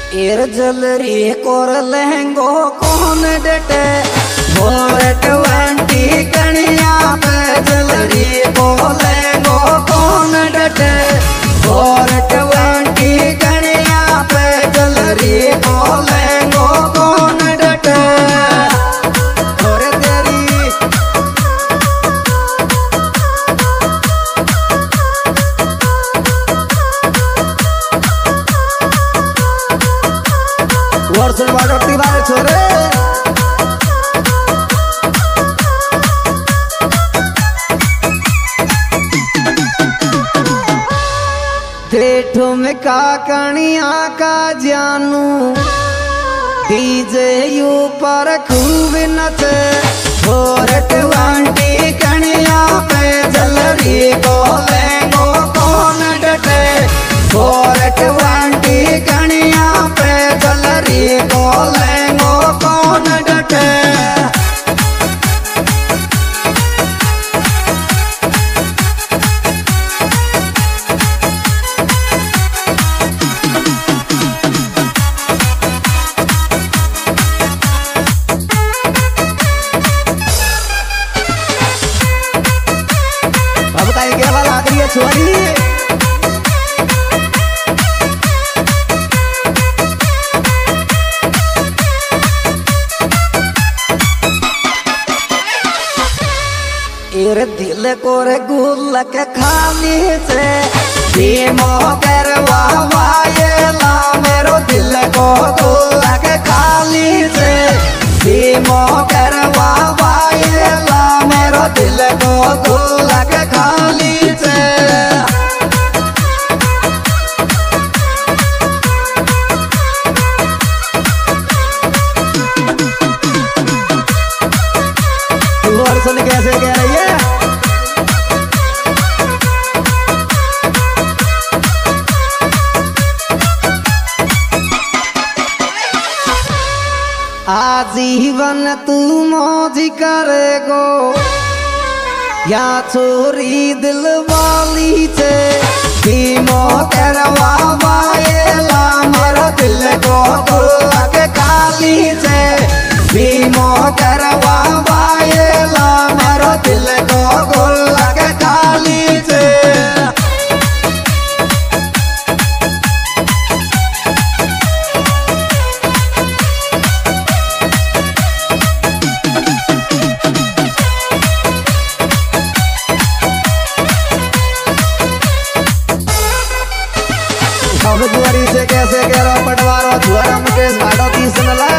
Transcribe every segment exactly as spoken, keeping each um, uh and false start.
एर जलरी कोर लहंगो कौन डटे भोर ट्वेंटी कनिया पे जलरी को लहंगो कौन डटे भोर ट्वेंटी कनिया पे जलरी को लहंगो कौन डटे और तेरी वर्ष बाटोटी बारे छोरे जेठो में का कणिया का जानू डीजे यू पर खूब नचे भोर ट्वेंटी कणिया पे जलरी को लहंगो कौन डटे भोर ट्वेंटी कणिया पे जलरी को लहंगो कौन डटे अब ताई के वाला आखिरी है छोरी एर दिल को रे गुल्लक खाली से धीमो करवा वायला मेरो दिल को गुल्लक खाली से धीमो करवा वायला मेरो दिल को गुल्लक खाली से तू और सुन कैसे कह रही है आजीवन तू मौज करेगो या छोरी दिल वाली से धीमो करवा वायला मेरा दिल को गुल्लक खाली से धीमो करवा वायला मेरा दिल को गुल्लक खाली से अब दुआरी से कैसे कह रहा पटवारो दुआरा मुकेश भाटो तीस नला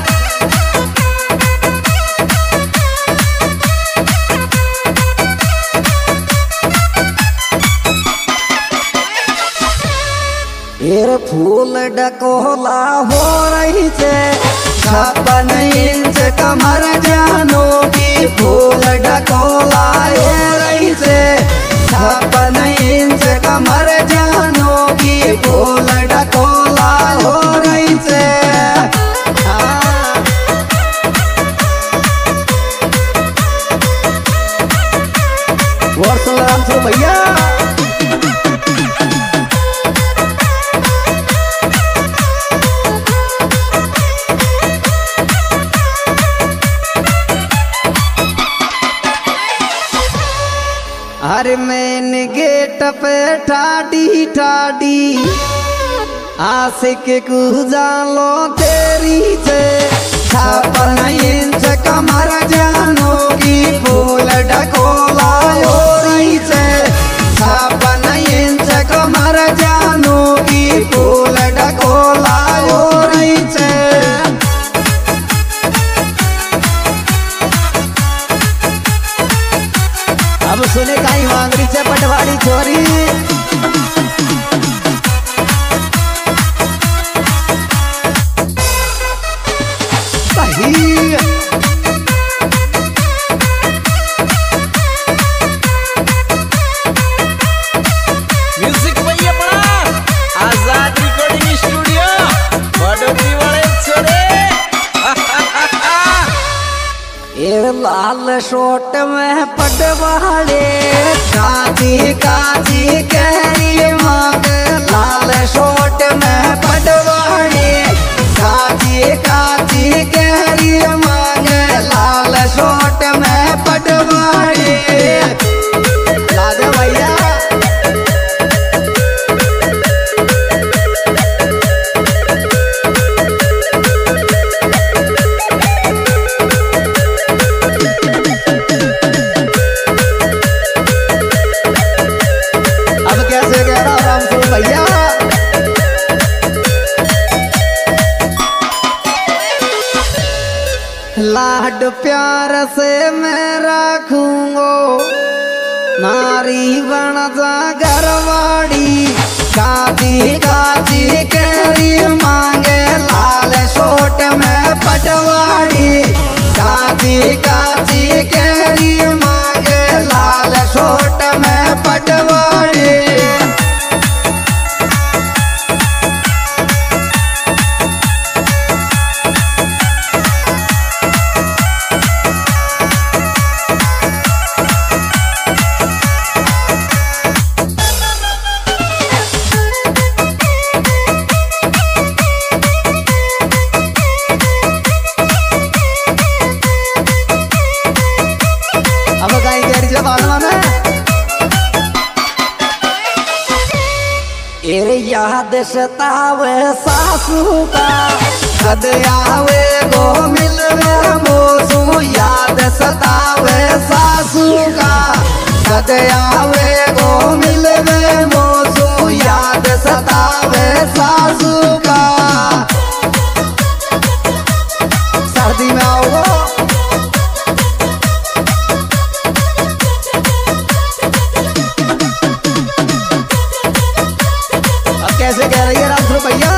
एर फूल डकोला हो रही से छप्पन इंच कमर जानो की फूल डकोला हो रही से छप्पन इंच कमर जानो की फूल डकोला हो रही से वर्ष राम से भैया हर मैन गेट पे ठाडी ठाडी आशिक कुजालो तेरी से छप्पन इंच कमर जानो की फूल डकोला हो रही से छप्पन इंच कमर जानो की फूल डकोला हो रही से अब सुने काई वांगरी से पटवारी छोरी म्यूजिक भैया पड़ा आजाद रिकॉर्डिंग स्टूडियो बड़ोती वाले छोरे एर लाल शोट में पटवाड़े काजी काजी कहरी मांग लाल शोट में पटवाड़े लाड प्यार से मैं रखूंगो नारी बन जा घरवाड़ी काची काची केरी मांगे लाल सोट में पटवाड़ी काची काची केरी मांगे लाल सोट में पटवाड़ी एरे याद सतावे सासू का कद आवे गो मिलवे मोसू याद सतावे सासू का कद आवे गो मिलवे मोसू याद सतावे सासू का सर्दी में आओ कैसे कह रही है राम रुपैया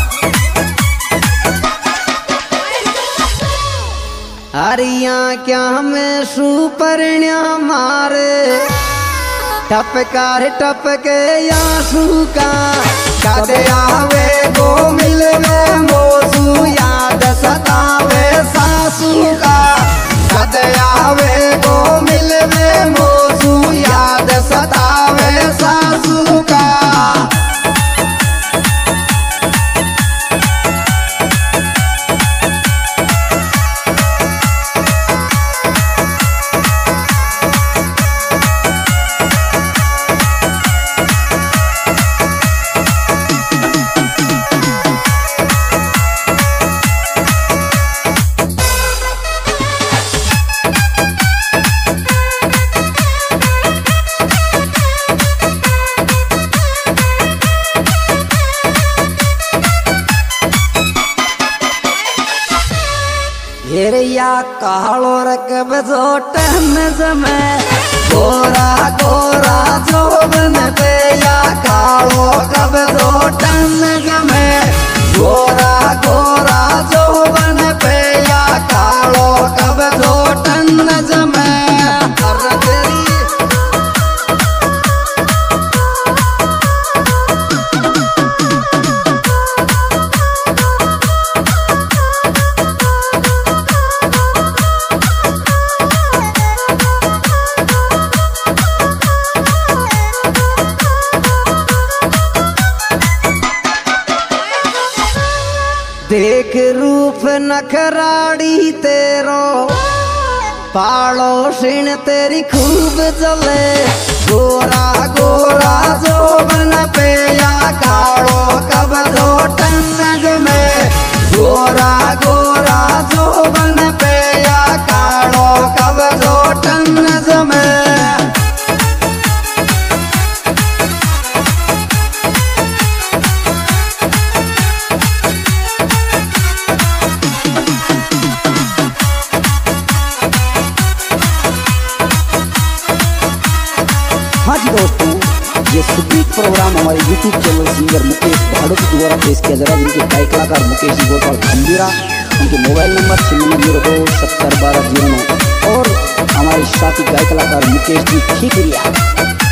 हरिया क्या में सुपर्ण्या मारे टपकार टपके आंसू का कद आवे गो मिलवे मोसू याद सतावे सासू का कद आवे गो मिलवे मोसू याद सतावे सासू का हेरिया कालो रकब जोटन जमे गोरा गोरा जोबन पे या कालो कब जोटन जमे गोरा गोरा जोबन पे या कालो कब जोटन जमे अरे तेरी देख रूप नखराड़ी तेरो पालो सिण तेरी खूब चले गोरा गोरा जोबन पे या कालो कब जोटन में गोरा गोरा जोबन पे या कालो कब जोटन में हाँ जी दोस्तों, ये सुपीक प्रोग्राम हमारे यूट्यूब चैनल सिंगर मुकेश भाड़ो के द्वारा पेश किया जा रहा है, जिनके गायक कलाकार मुकेश जी गोपाल खंबीरा, उनके मोबाइल नंबर छियानवे जीरो दो सत्तर बारह जीरो नौ और हमारे साथी गायक कलाकार मुकेश जी ठीकरिया।